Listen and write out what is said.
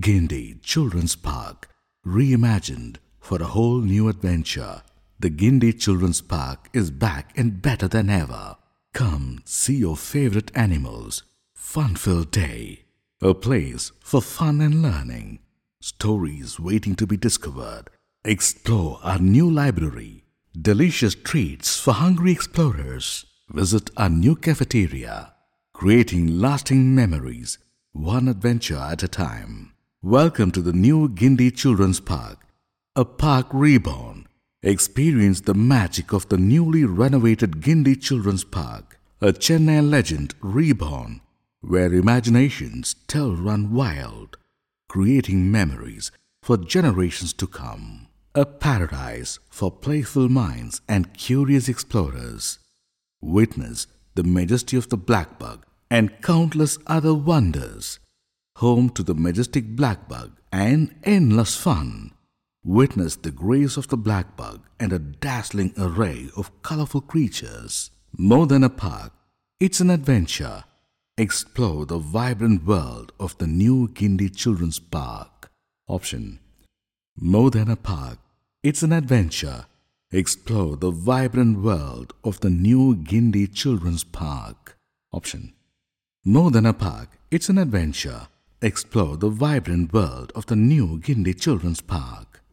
Gindi Children's Park, reimagined for a whole new adventure. The Gindi Children's Park is back and better than ever. Come see your favorite animals. Fun-filled day. A place for fun and learning. Stories waiting to be discovered. Explore our new library. Delicious treats for hungry explorers. Visit our new cafeteria. Creating lasting memories, one adventure at a time. Welcome to the new Gindi Children's Park, a park reborn. Experience the magic of the newly renovated Gindi Children's Park, a Chennai legend reborn, where imaginations still run wild, creating memories for generations to come. A paradise for playful minds and curious explorers. Witness the majesty of the black bug and countless other wonders. Home to the majestic black bug and endless fun. Witness the grace of the black bug and a dazzling array of colorful creatures. More than a park, it's an adventure. Explore the vibrant world of the new Gindi Children's Park. Option: more than a park, it's an adventure. Explore the vibrant world of the new Gindi Children's Park. Option: more than a park, it's an adventure. Explore the vibrant world of the new Gindi Children's Park.